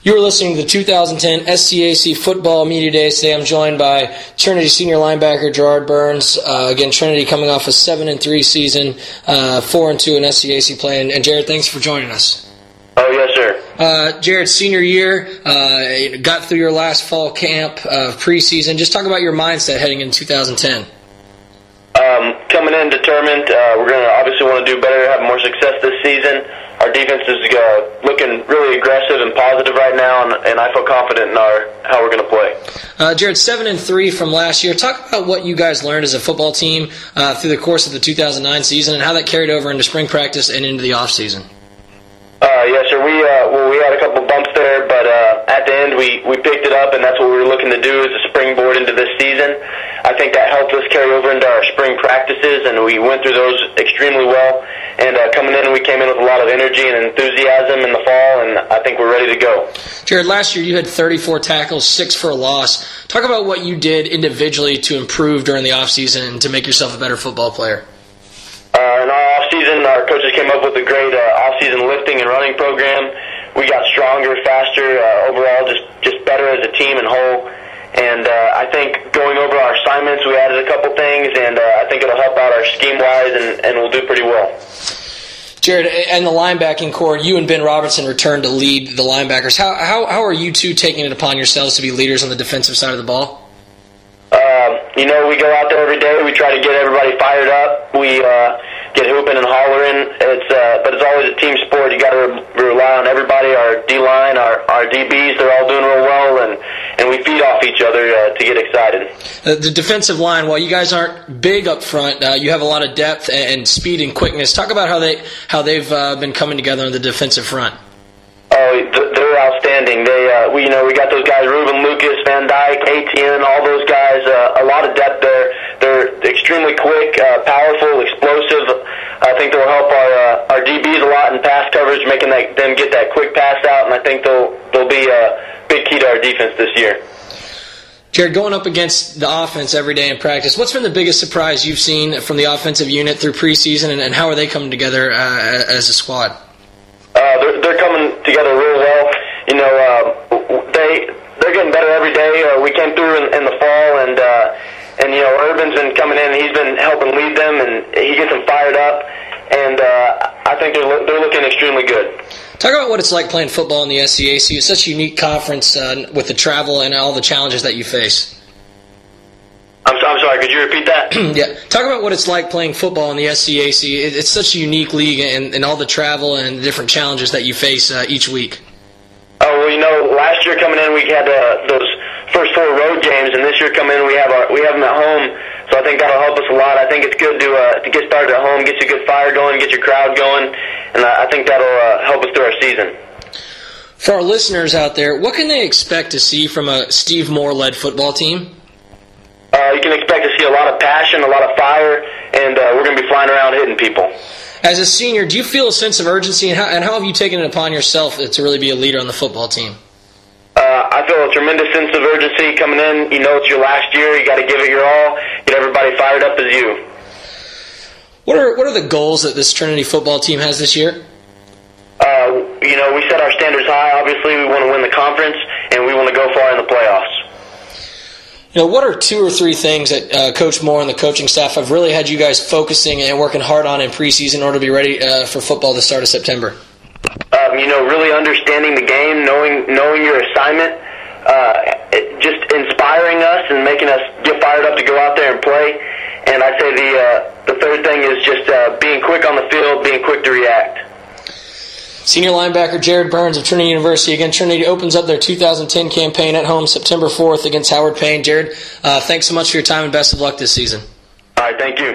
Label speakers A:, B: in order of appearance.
A: You are listening to the 2010 SCAC Football Media Days. Today I'm joined by Trinity senior linebacker Gerard Burns. Again, Trinity coming off a 7-3 season, 4-2 in SCAC play. And Jared, thanks for joining us.
B: Oh, yes, sir.
A: Jared, senior year, got through your last fall camp, preseason. Just talk about your mindset heading into 2010.
B: Coming in determined. We're going to obviously want to do better, have more success this season. Our defense is looking really aggressive and positive right now, and I feel confident in how we're going to play.
A: Jared, 7-3 from last year. Talk about what you guys learned as a football team through the course of the 2009 season and how that carried over into spring practice and into the offseason.
B: Yes, sir. We had a couple bumps there, but at the end we picked it up, and that's what we were looking to do as a springboard into this season. I think that helped us carry over into our spring practices, and we went through those extremely well. And coming in, we came in with a lot of energy and enthusiasm in the fall, and I think we're ready to go. Jared,
A: last year you had 34 tackles, 6 for a loss. Talk about what you did individually to improve during the offseason and to make yourself a better football player.
B: In our offseason, our coaches came up with a great offseason lifting and running program. We got stronger, faster, overall just better as a team and whole. And I think going over our assignments, we added a couple things, and I think it'll help out our scheme-wise, and we'll do pretty well.
A: Jared, and the linebacking core, you and Ben Robertson returned to lead the linebackers. How are you two taking it upon yourselves to be leaders on the defensive side of the ball?
B: We go out there every day. We try to get everybody fired up. We get hooping and hollering. But it's always a team sport. You got to rely on everybody. Our D-line, our DBs, they're all doing real well, and we feed off each other to get excited.
A: The defensive line, while you guys aren't big up front, you have a lot of depth and speed and quickness. Talk about how they've been coming together on the defensive front.
B: Oh, they're outstanding. We got those guys, Ruben Lucas, Van Dyke, ATN, all those guys. A lot of depth there. They're extremely quick, powerful, explosive. I think they'll help our DBs a lot in pass coverage, making them get that quick pass out, and I think they'll be a big key to our defense this year.
A: Jared, going up against the offense every day in practice, what's been the biggest surprise you've seen from the offensive unit through preseason, and how are they coming together as a squad?
B: They're coming together real well. They're getting better every day. We came through in the fall, and Urban's been coming in. He's been helping lead them, and he gets them fired up. And I think they're looking extremely good.
A: Talk about what it's like playing football in the SCAC. It's such a unique conference with the travel and all the challenges that you face.
B: I'm sorry, could you repeat that?
A: Yeah. Talk about what it's like playing football in the SCAC. It's such a unique league and all the travel and the different challenges that you face each week.
B: Oh, well, last year coming in, we had those first 4 road games, and this year coming in, we have them at home, so I think that'll help us a lot. I think it's good to get started at home, get your good fire going, get your crowd going, and I think that'll help us through our season.
A: For our listeners out there, what can they expect to see from a Steve Moore-led football team?
B: You can expect to see a lot of passion, a lot of fire, and we're going to be flying around hitting people.
A: As a senior, do you feel a sense of urgency, and how have you taken it upon yourself to really be a leader on the football team?
B: I feel a tremendous sense of urgency coming in. It's your last year. You got to give it your all, get everybody fired up as you.
A: What are the goals that this Trinity football team has this year?
B: We set our standards high. Obviously, we want to win the conference, and we want to go far in the playoffs.
A: What are 2 or 3 things that Coach Moore and the coaching staff have really had you guys focusing and working hard on in preseason in order to be ready for football the start of September?
B: Really understanding the game, knowing your assignment, just inspiring us and making us get fired up to go out there and play. And I'd say the third thing is just being quick on the field, being quick to react.
A: Senior linebacker Jared Burns of Trinity University. Again, Trinity opens up their 2010 campaign at home September 4th against Howard Payne. Jared, thanks so much for your time and best of luck this season.
B: All right, thank you.